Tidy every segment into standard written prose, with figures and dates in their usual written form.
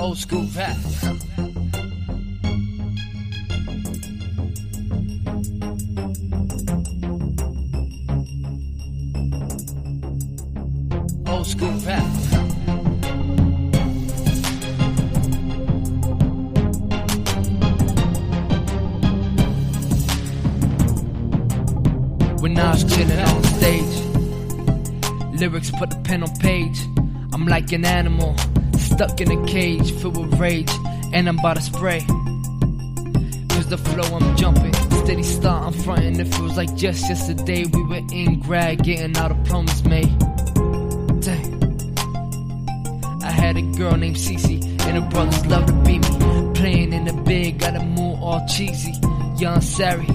Old school rap. Old school rap. When I was chilling on stage, lyrics put the pen on page. I'm like an animal, stuck in a cage, filled with rage, and I'm about to spray. Cause the flow I'm jumping, steady start I'm fronting. It feels like just yesterday we were in grad, getting our diplomas made. Dang. I had a girl named Cece, and her brothers loved to beat me. Playing in the big, got a mood all cheesy, young Sari.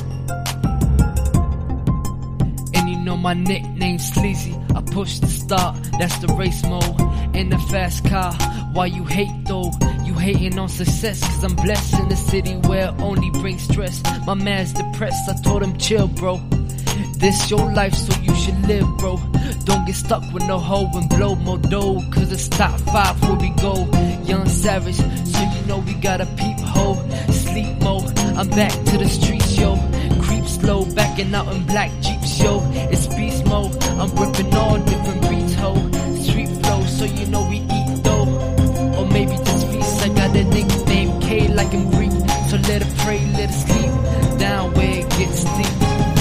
Know my nickname Sleazy. I push the start, that's the race mode. In the fast car, why you hate though? You hating on success, cause I'm blessed in the city where it only brings stress. My man's depressed, I told him chill bro. This your life so you should live bro. Don't get stuck with no hoe and blow more dough, cause it's top 5 where we go. Young savage, so you know we got a peep hoe. Sleep mode, I'm back to the streets yo. Creep slow, backing out in black Jeeps yo. It's beast mode, I'm ripping all different beats ho. Street flow, so you know we eat though. Or maybe just feast, I got a nickname K like in Greek. So let it pray, let it sleep, down where it gets deep.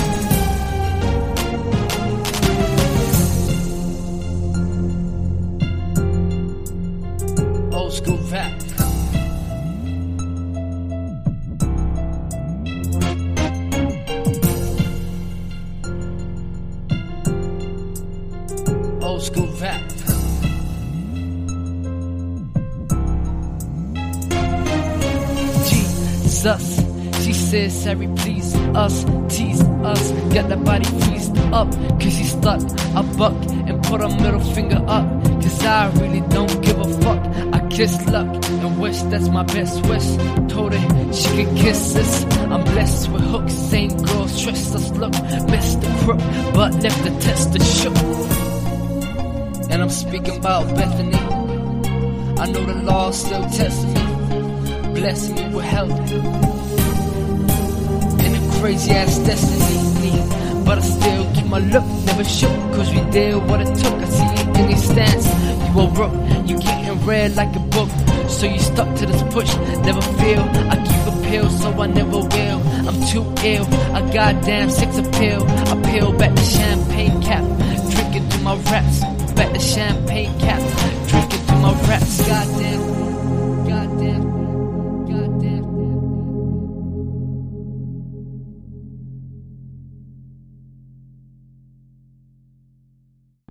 Old school rap. Old school rap. Jesus, she says Sari please us, tease us, got that body freezed up, cause she stuck a buck and put her middle finger up, cause I really don't give a fuck. I kiss luck and wish that's my best wish. Told her she could kiss us. I'm blessed with hooks, same girl stressed us. Look, missed the crook, but left the tester shook. And I'm speaking about Bethany. I know the law still tests me, blessing me with health and a crazy ass destiny. But I still keep my look, never shook, cause we did what it took. I see it in your stance, you a rook, you getting read like a book. So you stuck to this push, never feel. I keep a pill, so I never will. I'm too ill, I goddamn sex appeal. I peel back the champagne cap, drinking through my raps.